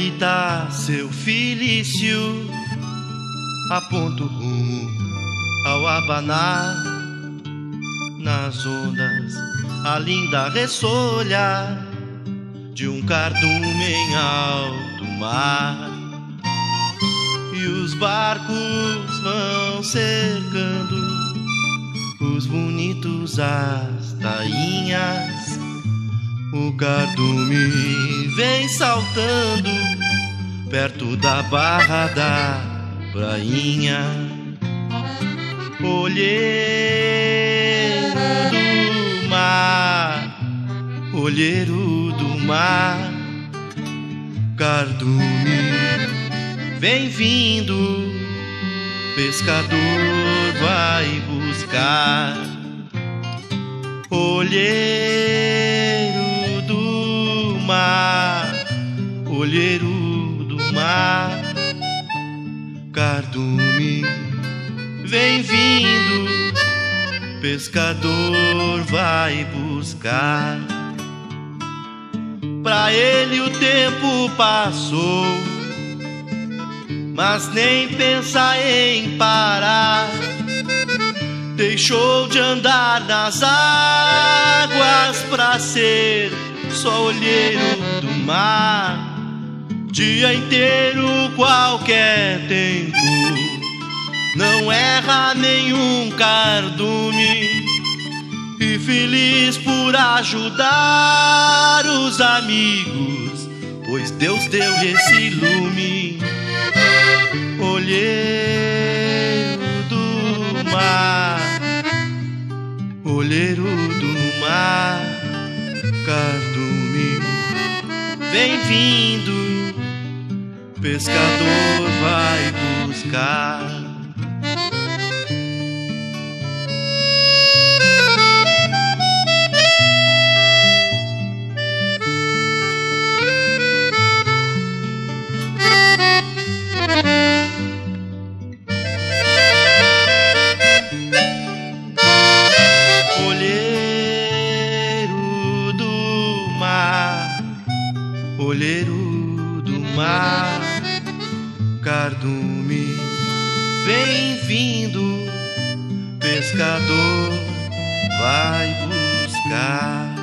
ele tá, seu Felício, aponta o rumo ao abanar. Nas ondas, a linda ressolha de um cardume em alto mar. E os barcos vão cercando os bonitos as tainhas. O cardume vem saltando perto da barra da prainha. Olheiro do mar, olheiro do mar, cardume vem vindo, pescador vai buscar. Olheiro do mar, olheiro do mar, cardume vem vindo, pescador vai buscar. Pra ele o tempo passou, mas nem pensa em parar. Deixou de andar nas águas pra ser só olheiro do mar. Dia inteiro, qualquer tempo, não erra nenhum cardume. E feliz por ajudar os amigos, pois Deus deu esse lume. Olheiro do mar, olheiro do mar, cardume vem vindo, pescador vai buscar. Olheiro do mar, cardume vem vindo, pescador vai buscar.